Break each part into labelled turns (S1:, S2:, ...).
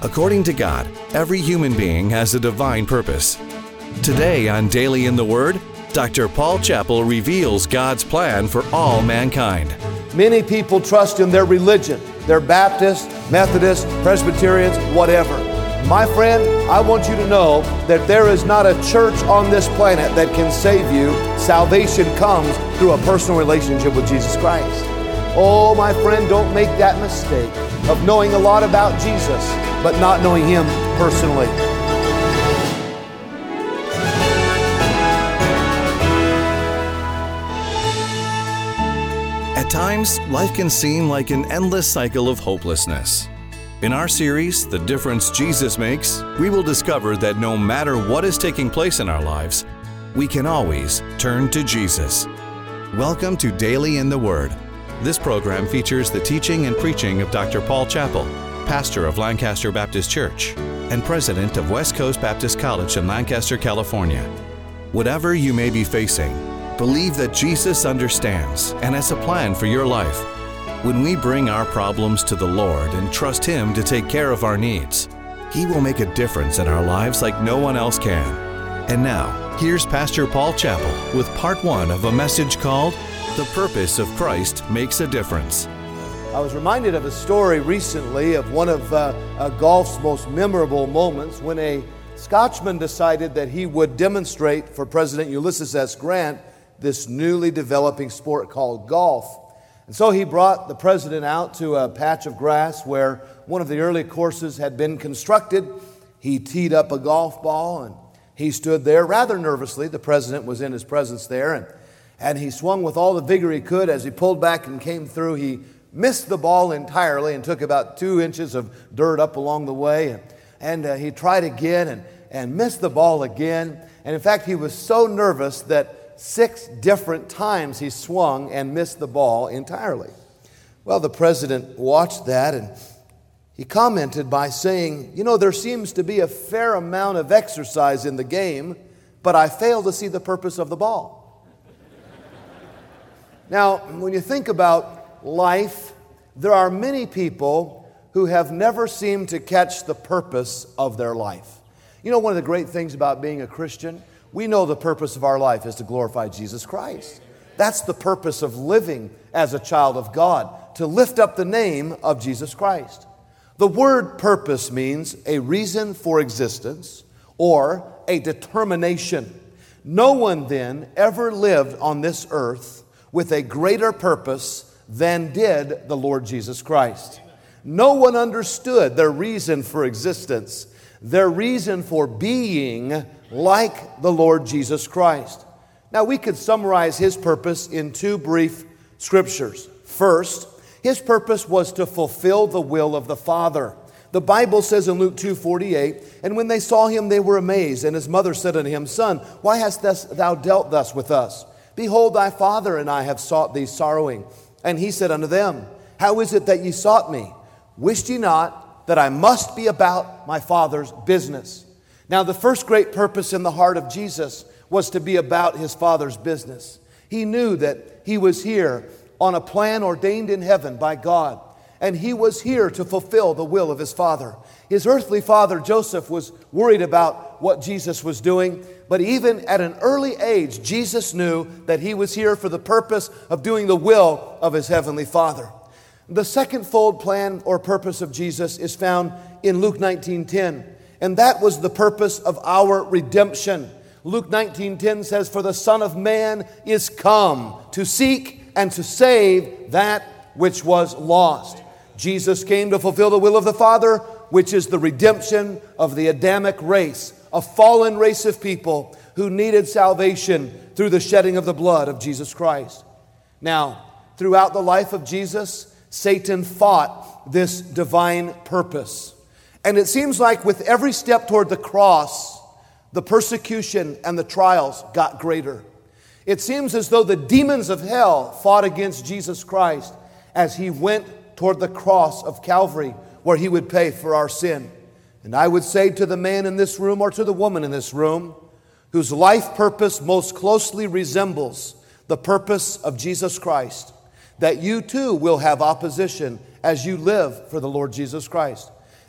S1: According to God, every human being has a divine purpose. Today on Daily in the Word, Dr. Paul Chappell reveals God's plan for all mankind.
S2: Many people trust in their religion. They're Baptist, Methodist, Presbyterians, whatever. My friend, I want you to know that there is not a church on this planet that can save you. Salvation comes through a personal relationship with Jesus Christ. Oh, my friend, don't make that mistake of knowing a lot about Jesus, but not knowing Him personally.
S1: At times, life can seem like an endless cycle of hopelessness. In our series, The Difference Jesus Makes, we will discover that no matter what is taking place in our lives, we can always turn to Jesus. Welcome to Daily in the Word. This program features the teaching and preaching of Dr. Paul Chappell, pastor of Lancaster Baptist Church and president of West Coast Baptist College in Lancaster, California. Whatever you may be facing, believe that Jesus understands and has a plan for your life. When we bring our problems to the Lord and trust Him to take care of our needs, He will make a difference in our lives like no one else can. And now, here's Pastor Paul Chappell with part 1 of a message called The Purpose of Christ Makes a Difference.
S2: I was reminded of a story recently of one of golf's most memorable moments when a Scotchman decided that he would demonstrate for President Ulysses S. Grant this newly developing sport called golf. And so he brought the president out to a patch of grass where one of the early courses had been constructed. He teed up a golf ball and he stood there rather nervously. The president was in his presence there, and he swung with all the vigor he could. As he pulled back and came through, he missed the ball entirely and took about 2 inches of dirt up along the way. And he tried again and missed the ball again. And in fact, he was so nervous that 6 different times he swung and missed the ball entirely. Well, the president watched that and he commented by saying, "You know, there seems to be a fair amount of exercise in the game, but I fail to see the purpose of the ball." Now, when you think about life, there are many people who have never seemed to catch the purpose of their life. You know, one of the great things about being a Christian, we know the purpose of our life is to glorify Jesus Christ. That's the purpose of living as a child of God, to lift up the name of Jesus Christ. The word purpose means a reason for existence or a determination. No one then ever lived on this earth with a greater purpose than did the Lord Jesus Christ. No one understood their reason for existence, their reason for being like the Lord Jesus Christ. Now, we could summarize His purpose in 2 brief scriptures. First, His purpose was to fulfill the will of the Father. The Bible says in Luke 2:48, "And when they saw Him, they were amazed. And His mother said unto Him, Son, why hast thou dealt thus with us? Behold, thy father and I have sought thee sorrowing. And He said unto them, How is it that ye sought me? Wished ye not that I must be about my Father's business?" Now, the first great purpose in the heart of Jesus was to be about His Father's business. He knew that He was here on a plan ordained in heaven by God, and He was here to fulfill the will of His Father. His earthly father, Joseph, was worried about what Jesus was doing, but even at an early age, Jesus knew that He was here for the purpose of doing the will of His heavenly Father. The second-fold plan or purpose of Jesus is found in Luke 19:10. And that was the purpose of our redemption. Luke 19:10 says, "For the Son of Man is come to seek and to save that which was lost." Jesus came to fulfill the will of the Father, which is the redemption of the Adamic race, a fallen race of people who needed salvation through the shedding of the blood of Jesus Christ. Now, throughout the life of Jesus, Satan fought this divine purpose. And it seems like with every step toward the cross, the persecution and the trials got greater. It seems as though the demons of hell fought against Jesus Christ as He went toward the cross of Calvary, where He would pay for our sin. And I would say to the man in this room or to the woman in this room, whose life purpose most closely resembles the purpose of Jesus Christ, that you too will have opposition as you live for the Lord Jesus Christ.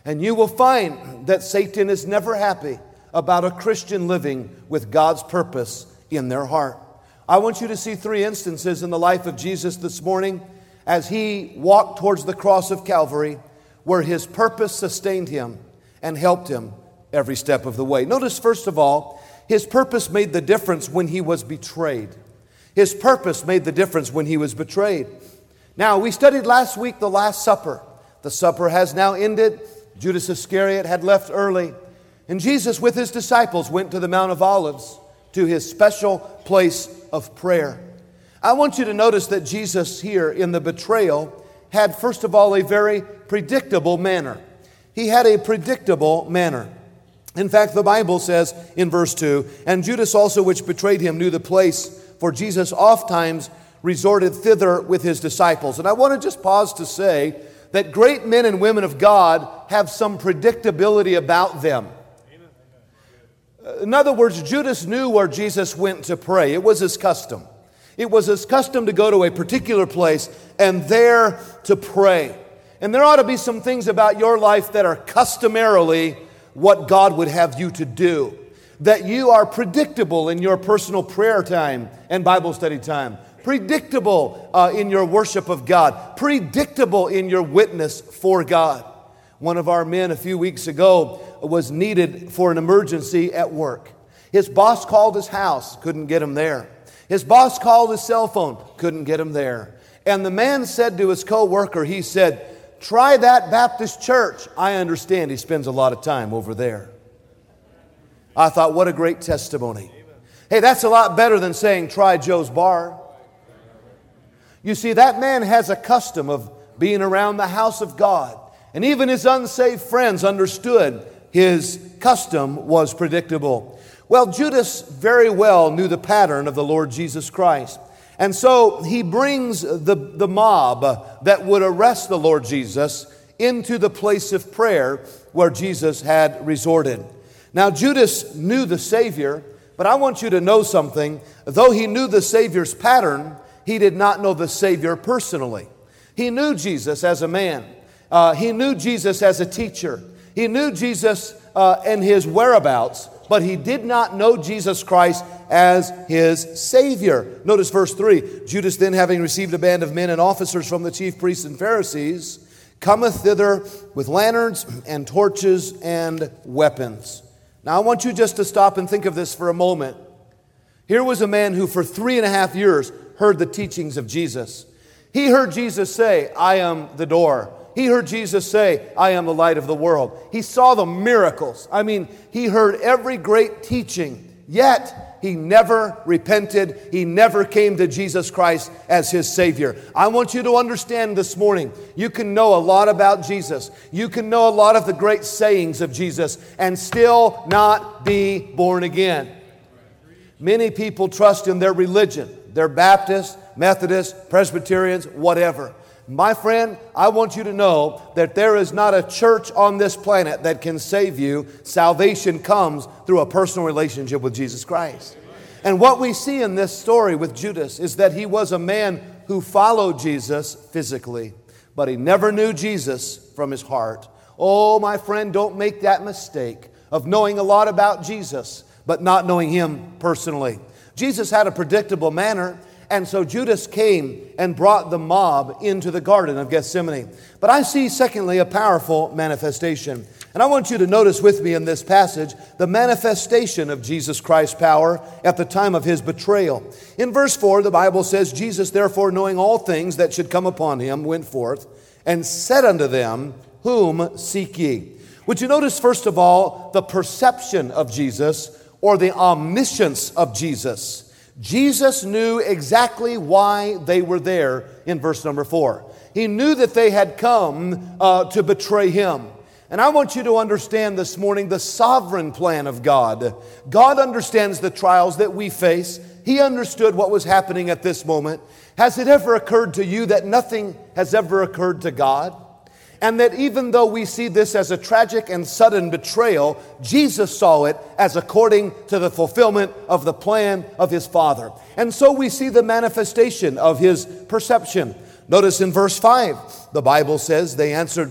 S2: And you will find that Satan is never happy about a Christian living with God's purpose in their heart. I want you to see 3 instances in the life of Jesus this morning as he walked towards the cross of Calvary, where his purpose sustained him and helped him every step of the way. Notice, first of all, his purpose made the difference when he was betrayed. His purpose made the difference when he was betrayed. Now, we studied last week the Last Supper. The supper has now ended. Judas Iscariot had left early. And Jesus, with his disciples, went to the Mount of Olives, to his special place of prayer. I want you to notice that Jesus here in the betrayal had, first of all, a very predictable manner. He had a predictable manner. In fact, the Bible says in verse 2, "And Judas also, which betrayed him, knew the place, for Jesus ofttimes resorted thither with his disciples." And I want to just pause to say that great men and women of God have some predictability about them. In other words, Judas knew where Jesus went to pray. It was his custom. It was his custom to go to a particular place and there to pray. And there ought to be some things about your life that are customarily what God would have you to do. That you are predictable in your personal prayer time and Bible study time. Predictable in your worship of God. Predictable in your witness for God. One of our men a few weeks ago was needed for an emergency at work. His boss called his house, couldn't get him there. His boss called his cell phone, couldn't get him there. And the man said to his co-worker, he said, "Try that Baptist church. I understand he spends a lot of time over there." I thought, what a great testimony. Hey, that's a lot better than saying, "Try Joe's bar." You see, that man has a custom of being around the house of God. And even his unsaved friends understood his custom was predictable. Well, Judas very well knew the pattern of the Lord Jesus Christ. And so he brings the mob that would arrest the Lord Jesus into the place of prayer where Jesus had resorted. Now, Judas knew the Savior, but I want you to know something. Though he knew the Savior's pattern, he did not know the Savior personally. He knew Jesus as a man. He knew Jesus as a teacher. He knew Jesus and his whereabouts, but he did not know Jesus Christ as his Savior. Notice verse 3. "Judas then, having received a band of men and officers from the chief priests and Pharisees, cometh thither with lanterns and torches and weapons." Now I want you just to stop and think of this for a moment. Here was a man who for 3.5 years heard the teachings of Jesus. He heard Jesus say, "I am the door." He heard Jesus say, "I am the light of the world." He saw the miracles. I mean, he heard every great teaching. Yet, he never repented. He never came to Jesus Christ as his Savior. I want you to understand this morning, you can know a lot about Jesus. You can know a lot of the great sayings of Jesus and still not be born again. Many people trust in their religion. They're Baptists, Methodists, Presbyterians, whatever. My friend, I want you to know that there is not a church on this planet that can save you. Salvation comes through a personal relationship with Jesus Christ. And what we see in this story with Judas is that he was a man who followed Jesus physically, but he never knew Jesus from his heart. Oh, my friend, don't make that mistake of knowing a lot about Jesus, but not knowing him personally. Jesus had a predictable manner. And so Judas came and brought the mob into the Garden of Gethsemane. But I see, secondly, a powerful manifestation. And I want you to notice with me in this passage the manifestation of Jesus Christ's power at the time of his betrayal. In verse 4, the Bible says, "Jesus, therefore, knowing all things that should come upon him, went forth and said unto them, Whom seek ye?" Would you notice, first of all, the perception of Jesus or the omniscience of Jesus? Jesus knew exactly why they were there in verse number 4. He knew that they had come to betray him. And I want you to understand this morning the sovereign plan of God. God understands the trials that we face. He understood what was happening at this moment. Has it ever occurred to you that nothing has ever occurred to God? And that even though we see this as a tragic and sudden betrayal, Jesus saw it as according to the fulfillment of the plan of his Father. And so we see the manifestation of his perception. Notice in verse 5, the Bible says, they answered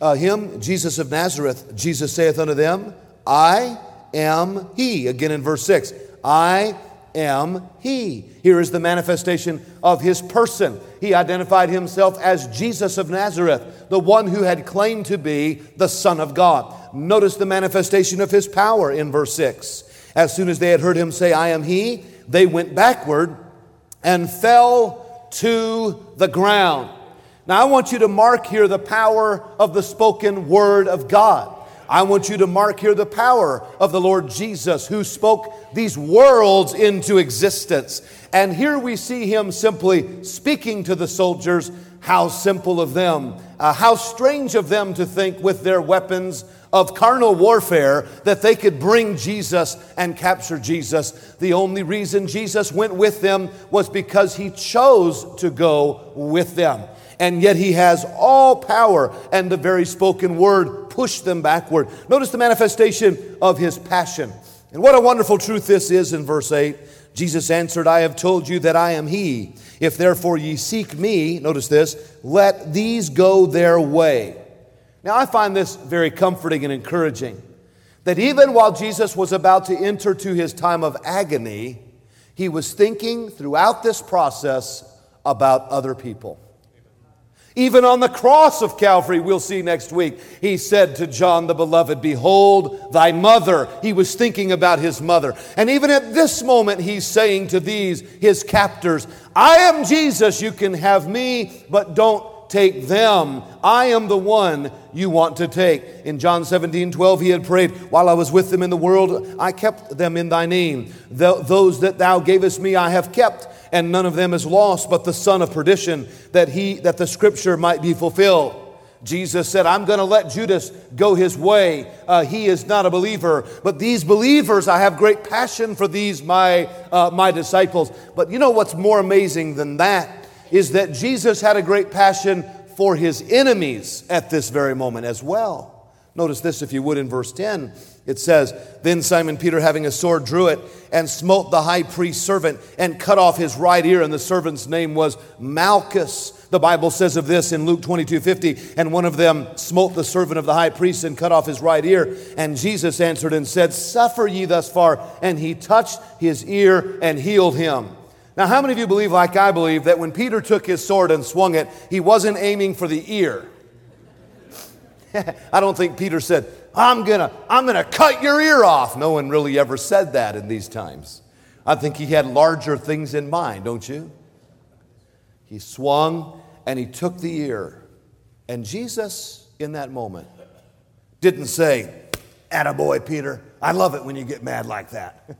S2: him, Jesus of Nazareth, Jesus saith unto them, I am he. Again in verse 6, I am he. Here is the manifestation of his person. He identified himself as Jesus of Nazareth, the one who had claimed to be the Son of God. Notice the manifestation of his power in verse 6. As soon as they had heard him say, I am he, they went backward and fell to the ground. Now I want you to mark here the power of the spoken word of God. I want you to mark here the power of the Lord Jesus, who spoke these worlds into existence. And here we see him simply speaking to the soldiers. How simple of them, how strange of them to think with their weapons of carnal warfare that they could bring Jesus and capture Jesus. The only reason Jesus went with them was because he chose to go with them. And yet he has all power, and the very spoken word pushed them backward. Notice the manifestation of his passion. And what a wonderful truth this is in verse 8. Jesus answered, I have told you that I am he. If therefore ye seek me, notice this, let these go their way. Now I find this very comforting and encouraging, that even while Jesus was about to enter to his time of agony, he was thinking throughout this process about other people. Even on the cross of Calvary, we'll see next week, he said to John the Beloved, behold thy mother. He was thinking about his mother. And even at this moment, he's saying to these, his captors, I am Jesus, you can have me, but don't take them. I am the one you want to take. In John 17:12, he had prayed, while I was with them in the world, I kept them in thy name. Those that thou gavest me I have kept, and none of them is lost, but the son of perdition, that the scripture might be fulfilled. Jesus said, I'm going to let Judas go his way. He is not a believer. But these believers, I have great passion for these, my disciples. But you know what's more amazing than that is that Jesus had a great passion for his enemies at this very moment as well. Notice this, if you would, in verse 10. It says, then Simon Peter, having a sword, drew it and smote the high priest's servant and cut off his right ear. And the servant's name was Malchus. The Bible says of this in Luke 22:50, and one of them smote the servant of the high priest and cut off his right ear. And Jesus answered and said, suffer ye thus far. And he touched his ear and healed him. Now, how many of you believe, like I believe, that when Peter took his sword and swung it, he wasn't aiming for the ear? I don't think Peter said, I'm gonna cut your ear off. No one really ever said that in these times. I think he had larger things in mind, don't you? He swung and he took the ear. And Jesus, in that moment, didn't say, attaboy, Peter. I love it when you get mad like that.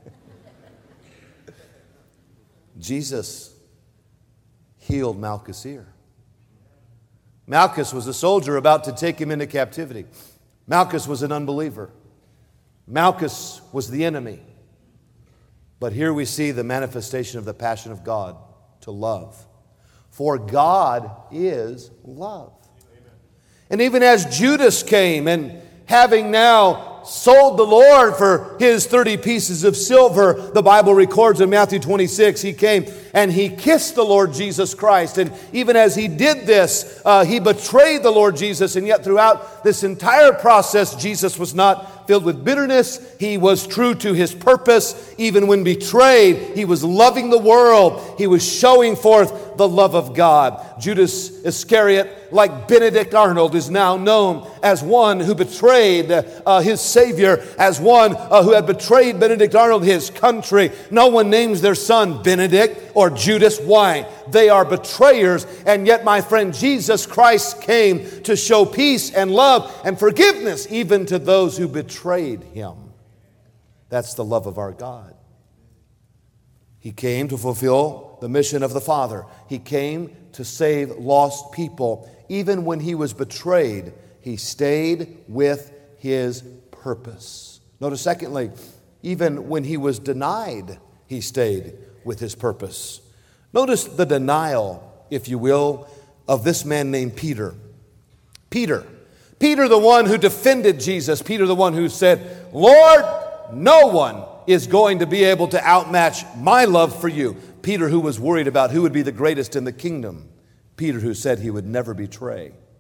S2: Jesus healed Malchus' ear. Malchus was a soldier about to take him into captivity. Malchus was an unbeliever. Malchus was the enemy. But here we see the manifestation of the passion of God to love. For God is love. And even as Judas came and having now sold the Lord for his 30 pieces of silver, the Bible records in Matthew 26, he came and he kissed the Lord Jesus Christ. And even as he did this, he betrayed the Lord Jesus. And yet throughout this entire process, Jesus was not filled with bitterness. He was true to his purpose. Even when betrayed, he was loving the world. He was showing forth the love of God. Judas Iscariot, like Benedict Arnold, is now known as one who betrayed his Savior, as one who had betrayed Benedict Arnold, his country. No one names their son Benedict or Judas. Why? They are betrayers. And yet, my friend, Jesus Christ came to show peace and love and forgiveness even to those who betrayed him. That's the love of our God. He came to fulfill the mission of the Father. He came to save lost people. Even when he was betrayed, he stayed with his purpose. Notice, secondly, even when he was denied, he stayed with his purpose. Notice the denial, if you will, of this man named Peter. Peter, the one who defended Jesus. Peter, the one who said, Lord, no one is going to be able to outmatch my love for you. Peter, who was worried about who would be the greatest in the kingdom. Peter, who said he would never betray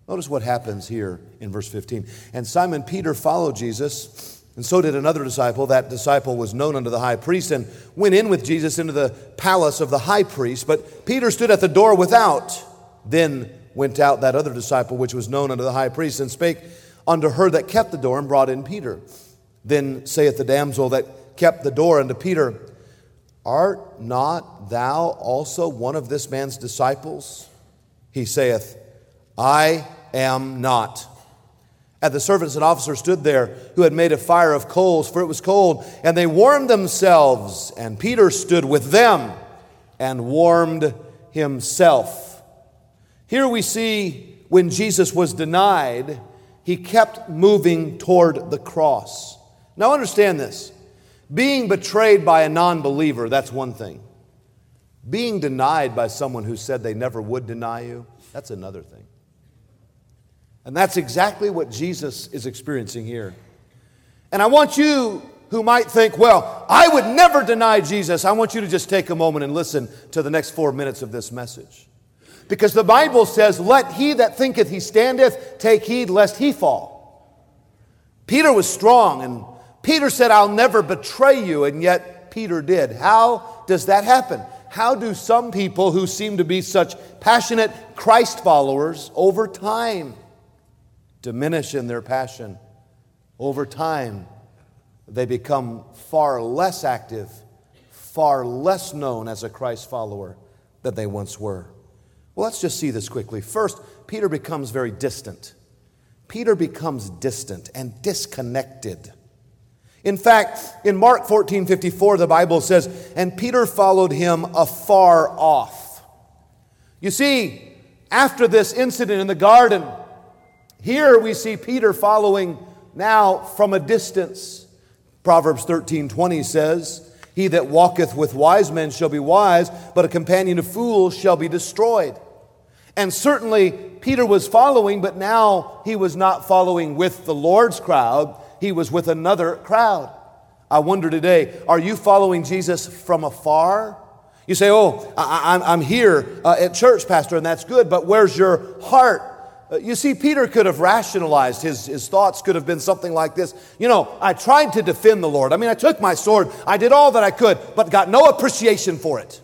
S2: Notice what happens here in verse 15. And Simon Peter followed Jesus, and so did another disciple. That disciple was known unto the high priest and went in with Jesus into the palace of the high priest. But Peter stood at the door without. Then went out that other disciple which was known unto the high priest and spake unto her that kept the door and brought in Peter. Then saith the damsel that kept the door unto Peter, Art not thou also one of this man's disciples? He saith, I am not. And the servants and officers stood there, who had made a fire of coals, for it was cold, and they warmed themselves. And Peter stood with them and warmed himself. Here we see when Jesus was denied, he kept moving toward the cross. Now understand this. Being betrayed by a non-believer, that's one thing. Being denied by someone who said they never would deny you, that's another thing. And that's exactly what Jesus is experiencing here. And I want you who might think, well, I would never deny Jesus, I want you to just take a moment and listen to the next 4 minutes of this message. Because the Bible says, let he that thinketh he standeth take heed lest he fall. Peter was strong, and Peter said, I'll never betray you, and yet Peter did. How does that happen? How do some people who seem to be such passionate Christ followers over time diminish in their passion? Over time, they become far less active, far less known as a Christ follower than they once were. Well, let's just see this quickly. First, Peter becomes very distant. Peter becomes distant and disconnected. In fact, in Mark 14:54, the Bible says, and Peter followed him afar off. You see, after this incident in the garden, here we see Peter following now from a distance. Proverbs 13:20 says, he that walketh with wise men shall be wise, but a companion of fools shall be destroyed. And certainly Peter was following, but now he was not following with the Lord's crowd. He was with another crowd. I wonder today, are you following Jesus from afar? You say, oh, I'm here at church, Pastor, and that's good, but where's your heart? You see, Peter could have rationalized. His thoughts could have been something like this. You know, I tried to defend the Lord. I mean, I took my sword. I did all that I could, but got no appreciation for it.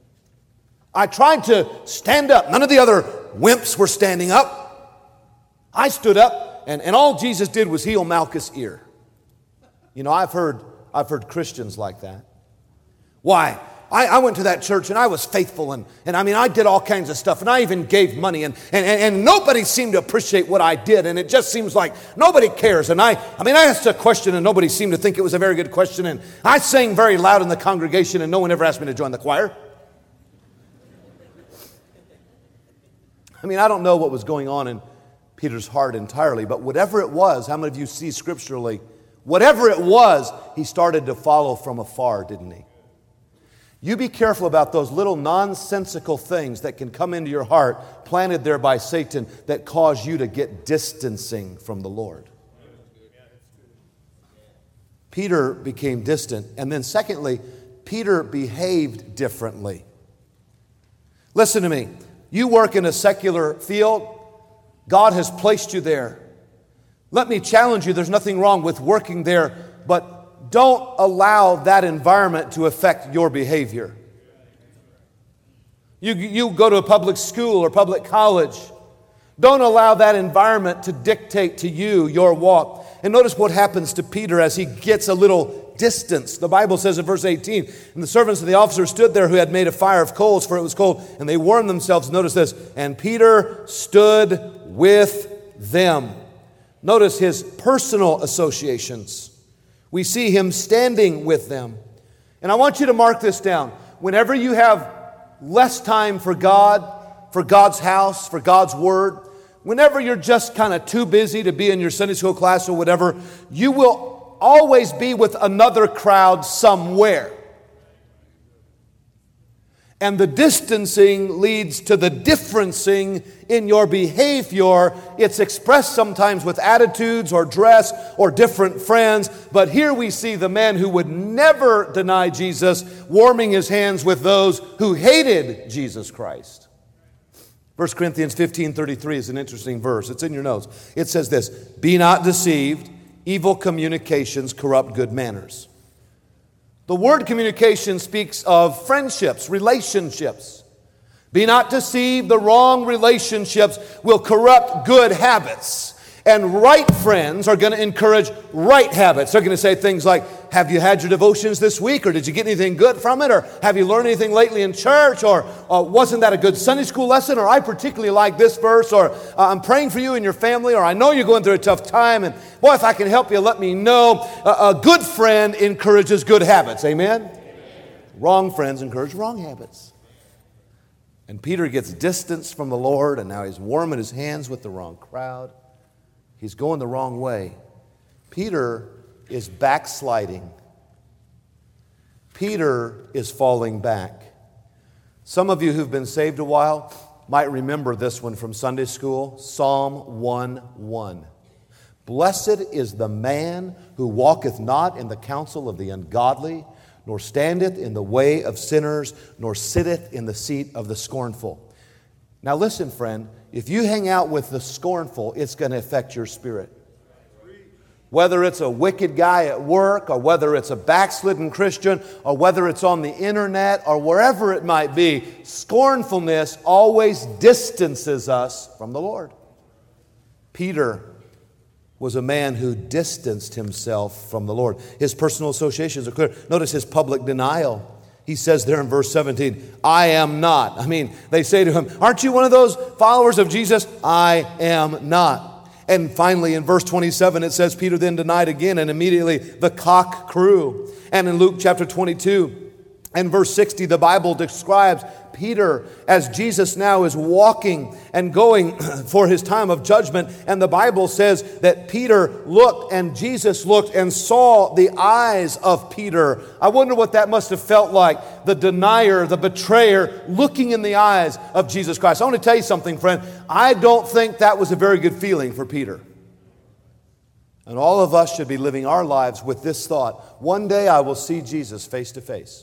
S2: I tried to stand up. None of the other wimps were standing up. I stood up, and all Jesus did was heal Malchus' ear. You know, I've heard Christians like that. Why? I went to that church and I was faithful and I mean, I did all kinds of stuff and I even gave money and nobody seemed to appreciate what I did, and it just seems like nobody cares. And I asked a question and nobody seemed to think it was a very good question, and I sang very loud in the congregation and no one ever asked me to join the choir. I mean, I don't know what was going on in Peter's heart entirely, but whatever it was, how many of you see scripturally, whatever it was, he started to follow from afar, didn't he? You be careful about those little nonsensical things that can come into your heart, planted there by Satan, that cause you to get distancing from the Lord. Peter became distant. And then secondly, Peter behaved differently. Listen to me. You work in a secular field. God has placed you there. Let me challenge you. There's nothing wrong with working there, but don't allow that environment to affect your behavior. You go to a public school or public college. Don't allow that environment to dictate to you your walk. And notice what happens to Peter as he gets a little distance. The Bible says in verse 18, and the servants of the officers stood there who had made a fire of coals, for it was cold, and they warmed themselves. Notice this, and Peter stood with them. Notice his personal associations. We see him standing with them. And I want you to mark this down. Whenever you have less time for God, for God's house, for God's word, whenever you're just kind of too busy to be in your Sunday school class or whatever, you will always be with another crowd somewhere. And the distancing leads to the differencing in your behavior. It's expressed sometimes with attitudes or dress or different friends. But here we see the man who would never deny Jesus warming his hands with those who hated Jesus Christ. 1 Corinthians 15:33 is an interesting verse. It's in your notes. It says this, "Be not deceived, evil communications corrupt good manners." The word communication speaks of friendships, relationships. Be not deceived, the wrong relationships will corrupt good habits. And right friends are going to encourage right habits. They're going to say things like, have you had your devotions this week? Or did you get anything good from it? Or have you learned anything lately in church? Or wasn't that a good Sunday school lesson? Or I particularly like this verse. Or I'm praying for you and your family. Or I know you're going through a tough time. And boy, if I can help you, let me know. A good friend encourages good habits. Amen? Wrong friends encourage wrong habits. And Peter gets distance from the Lord. And now he's warming his hands with the wrong crowd. He's going the wrong way. Peter is backsliding. Peter is falling back. Some of you who've been saved a while might remember this one from Sunday school, Psalm 1:1. Blessed is the man who walketh not in the counsel of the ungodly, nor standeth in the way of sinners, nor sitteth in the seat of the scornful. Now listen, friend, if you hang out with the scornful, it's going to affect your spirit. Whether it's a wicked guy at work, or whether it's a backslidden Christian, or whether it's on the internet, or wherever it might be, scornfulness always distances us from the Lord. Peter was a man who distanced himself from the Lord. His personal associations are clear. Notice his public denial. He says there in verse 17, I am not. I mean, they say to him, aren't you one of those followers of Jesus? I am not. And finally, in verse 27, it says, Peter then denied again, and immediately the cock crew. And in Luke chapter 22 and verse 60, the Bible describes Peter as Jesus now is walking and going for his time of judgment. And the Bible says that Peter looked and Jesus looked and saw the eyes of Peter. I wonder what that must have felt like. The denier, the betrayer, looking in the eyes of Jesus Christ. I want to tell you something, friend. I don't think that was a very good feeling for Peter. And all of us should be living our lives with this thought. One day I will see Jesus face to face.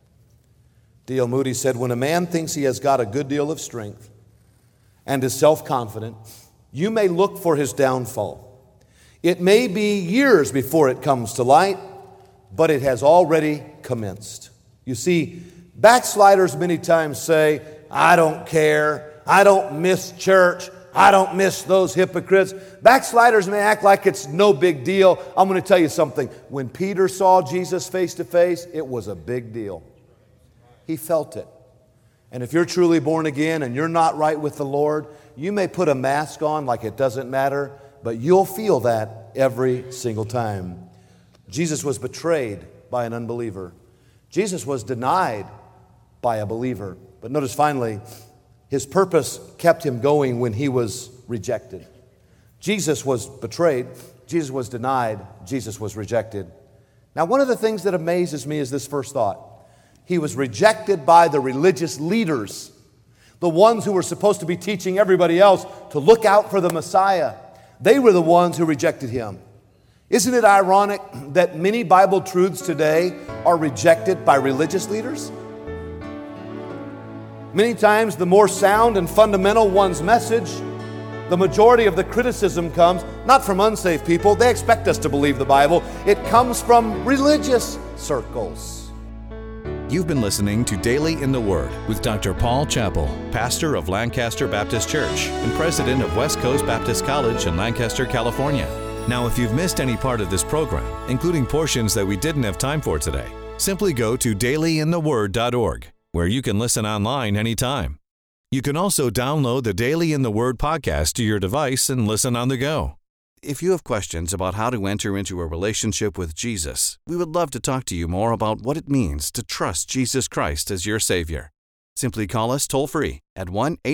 S2: D.L. Moody said, when a man thinks he has got a good deal of strength and is self-confident, you may look for his downfall. It may be years before it comes to light, but it has already commenced. You see, backsliders many times say, I don't care, I don't miss church, I don't miss those hypocrites. Backsliders may act like it's no big deal. I'm going to tell you something. When Peter saw Jesus face to face, it was a big deal. He felt it. And if you're truly born again and you're not right with the Lord, you may put a mask on like it doesn't matter, but you'll feel that every single time. Jesus was betrayed by an unbeliever. Jesus was denied by a believer. But notice finally, his purpose kept him going when he was rejected. Jesus was betrayed. Jesus was denied. Jesus was rejected. Now, one of the things that amazes me is this first thought. He was rejected by the religious leaders, the ones who were supposed to be teaching everybody else to look out for the Messiah. They were the ones who rejected him. Isn't it ironic that many Bible truths today are rejected by religious leaders? Many times the more sound and fundamental one's message, the majority of the criticism comes not from unsaved people. They expect us to believe the Bible. It comes from religious circles.
S1: You've been listening to Daily in the Word with Dr. Paul Chappell, pastor of Lancaster Baptist Church and president of West Coast Baptist College in Lancaster, California. Now, if you've missed any part of this program, including portions that we didn't have time for today, simply go to dailyintheword.org, where you can listen online anytime. You can also download the Daily in the Word podcast to your device and listen on the go. If you have questions about how to enter into a relationship with Jesus, we would love to talk to you more about what it means to trust Jesus Christ as your Savior. Simply call us toll-free at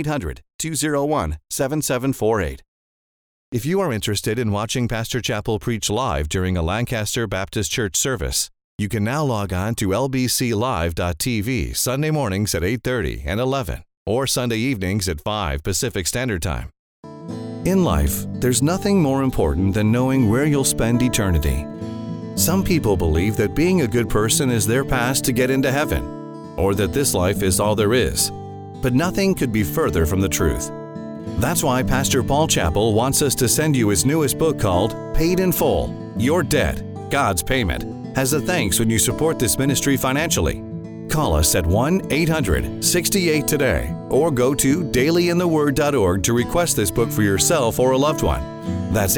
S1: 1-800-201-7748. If you are interested in watching Pastor Chappell preach live during a Lancaster Baptist Church service, you can now log on to lbclive.tv Sunday mornings at 8:30 and 11, or Sunday evenings at 5 Pacific Standard Time. In life, there's nothing more important than knowing where you'll spend eternity. Some people believe that being a good person is their pass to get into heaven, or that this life is all there is. but nothing could be further from the truth. That's why Pastor Paul Chappell wants us to send you his newest book called Paid in Full, Your Debt, God's Payment, as a thanks when you support this ministry financially. Call us at 1-800-68-TODAY or go to dailyintheword.org to request this book for yourself or a loved one. That's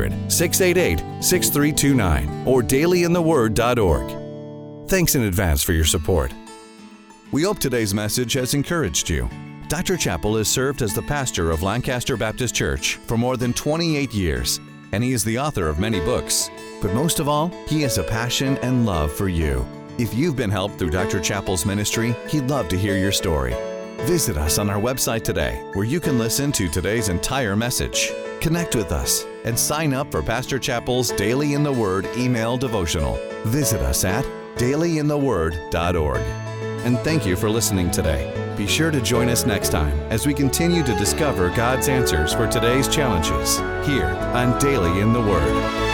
S1: 800-688-6329 or dailyintheword.org. Thanks in advance for your support. We hope today's message has encouraged you. Dr. Chappell has served as the pastor of Lancaster Baptist Church for more than 28 years, and he is the author of many books. But most of all, he has a passion and love for you. If you've been helped through Dr. Chappell's ministry, he'd love to hear your story. Visit us on our website today, where you can listen to today's entire message. Connect with us and sign up for Pastor Chappell's Daily in the Word email devotional. Visit us at dailyintheword.org. And thank you for listening today. Be sure to join us next time as we continue to discover God's answers for today's challenges here on Daily in the Word.